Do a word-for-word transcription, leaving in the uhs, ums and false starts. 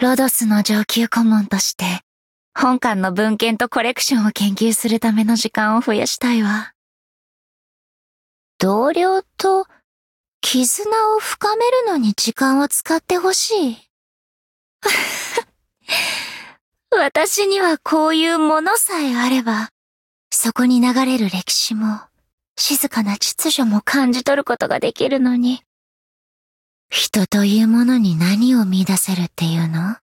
ロドスの上級顧問として、本館の文献とコレクションを研究するための時間を増やしたいわ。同僚と絆を深めるのに時間を使ってほしい。私にはこういうものさえあれば、そこに流れる歴史も、静かな秩序も感じ取ることができるのに、人というものに何を見出せるっていうの？